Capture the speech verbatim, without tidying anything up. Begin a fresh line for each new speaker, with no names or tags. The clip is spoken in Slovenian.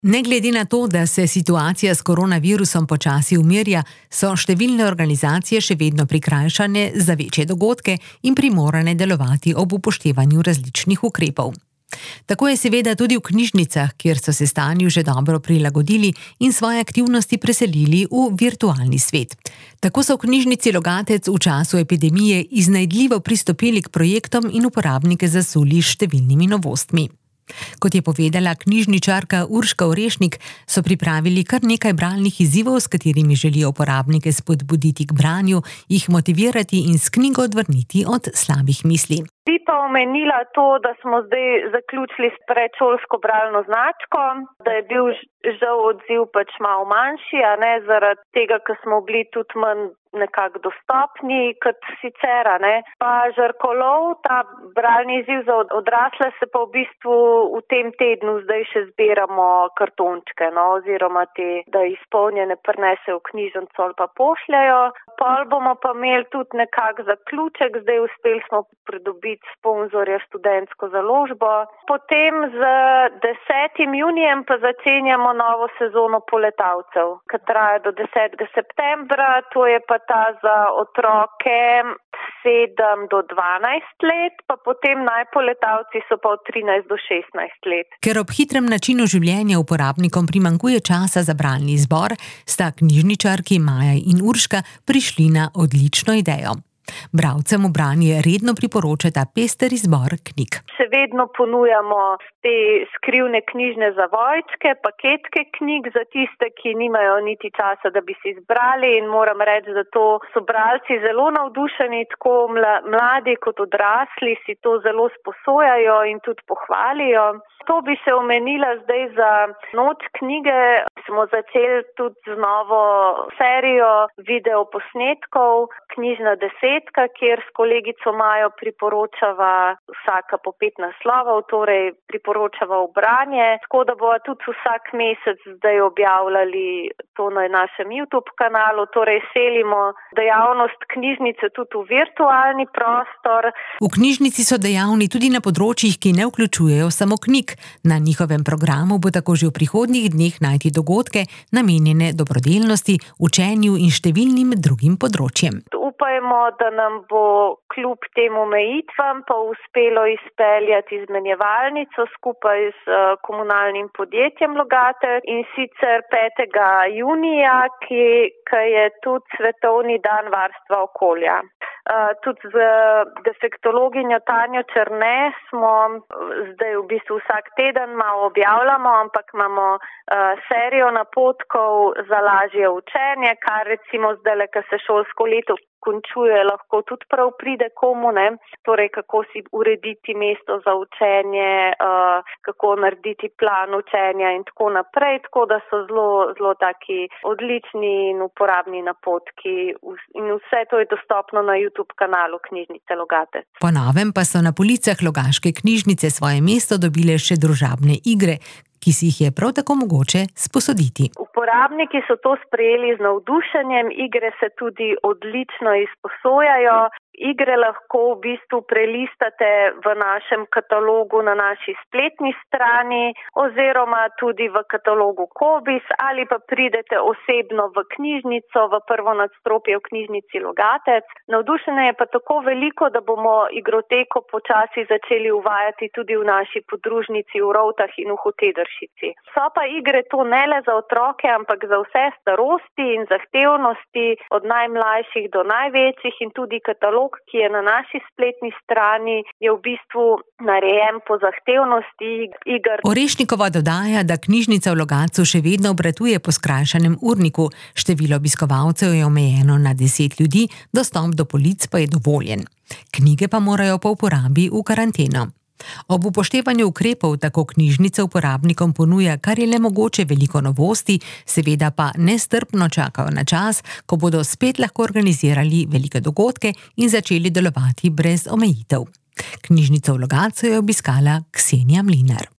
Ne glede na to, da se situacija s koronavirusom počasi umirja, so številne organizacije še vedno prikrajšane za večje dogodke in primorane delovati ob upoštevanju različnih ukrepov. Tako je seveda tudi v knjižnicah, kjer so se stanju že dobro prilagodili in svoje aktivnosti preselili v virtualni svet. Tako so v knjižnici Logatec v času epidemije iznajdljivo pristopili k projektom in uporabnike zasuli s številnimi novostmi. Kot je povedala knjižničarka Urška Orešnik, so pripravili kar nekaj bralnih izzivov, s katerimi želijo uporabnike spodbuditi k branju, jih motivirati in s knjigo odvrniti od slabih misli.
Bi pa omenila to, da smo zdaj zaključili s predšolsko bralno značko, da je bil žal odziv pač malo manjši, a ne zaradi tega, ker smo bili tudi manj nekako dostopni kot sicer, a ne. Pa Žarkolov, ta bralni izziv za odrasle, se pa v bistvu v tem tednu zdaj še zbiramo kartončke, no, oziroma te, da izpolnjene prinesejo v knjižnico ali pa pošljajo. Pol bomo pa imeli tudi nekak zaključek, zdaj uspeli smo pridobiti sponzorja študentsko založbo. Potem z desetim junijem pa začenjamo novo sezono Poletavcev, ki traja do desetega septembra, to je pa ta za otroke sedem do dvanajst let, pa potem najpoletavci so pa od trinajst do šestnajst let.
Ker ob hitrem načinu življenja uporabnikom primanjkuje časa za bralni izbor, sta knjižničarki Maja in Urška prišli na odlično idejo. Bralcem v branje redno priporočata pester izbor knjig.
Še vedno ponujamo te skrivne knjižne zavojčke, paketke knjig za tiste, ki nimajo niti časa, da bi si izbrali, in moram reči, da to so bralci zelo navdušeni, tako mladi kot odrasli si to zelo sposojajo in tudi pohvalijo. To bi še omenila zdaj za noč knjige. Smo začeli tudi z novo serijo videoposnetkov Knjižna desetka, kjer s kolegico Majo priporočava vsaka po pet naslovov, torej priporočava v branje, tako da bova tudi vsak mesec zdaj objavljali to na našem YouTube kanalu, torej selimo dejavnost knjižnice tudi v virtualni prostor.
V knjižnici so dejavni tudi na področjih, ki ne vključujejo samo knjig. Na njihovem programu bo tako že v prihodnjih dneh najti dogodke, namenjene dobrodelnosti, učenju in številnim drugim področjem.
Upajmo, da nam bo kljub tem omejitvam pa uspelo izpeljati izmenjevalnico skupaj s komunalnim podjetjem Logatec, in sicer petega junija, ki, ki je tudi Svetovni dan varstva okolja. Uh, tudi z defektologinjo Tanjo Černe smo zdaj v bistvu vsak teden malo objavljamo, ampak imamo uh, serijo napotkov za lažje učenje, kar recimo zdaj, ko se šolsko leto končuje, lahko tudi prav pride komu, ne? Torej, kako si urediti mesto za učenje, uh, kako narediti plan učenja in tako naprej, tako da so zelo, zelo taki odlični in uporabni napotki in vse to je dostopno na YouTube kanalu Knjižnice Logatec.
Po novem pa so na policah logaške knjižnice svoje mesto dobile še družabne igre, ki si jih je prav tako mogoče sposoditi.
Uporabniki so to sprejeli z navdušenjem, igre se tudi odlično izposojajo. Igre lahko v bistvu prelistate v našem katalogu na naši spletni strani oziroma tudi v katalogu Kobis, ali pa pridete osebno v knjižnico, v prvo nadstropje v knjižnici Logatec. Navdušenje je pa tako veliko, da bomo igroteko počasi začeli uvajati tudi v naši podružnici v Rovtah in v Hotedršici. So pa igre to ne le za otroke, ampak za vse starosti in zahtevnosti, od najmlajših do največjih, in tudi katalog, ki je na naši spletni strani, je v bistvu narejen po zahtevnosti iger.
Orešnikova dodaja, da knjižnica v Logatcu še vedno obratuje po skrajšanem urniku, število obiskovalcev je omejeno na deset ljudi, dostop do polic pa je dovoljen. Knjige pa morajo po uporabi v karanteno. Ob upoštevanju ukrepov tako knjižnica uporabnikom ponuja kar je le mogoče veliko novosti, seveda pa nestrpno čakajo na čas, ko bodo spet lahko organizirali velike dogodke in začeli delovati brez omejitev. Knjižnico v Logatcu je obiskala Ksenija Mlinar.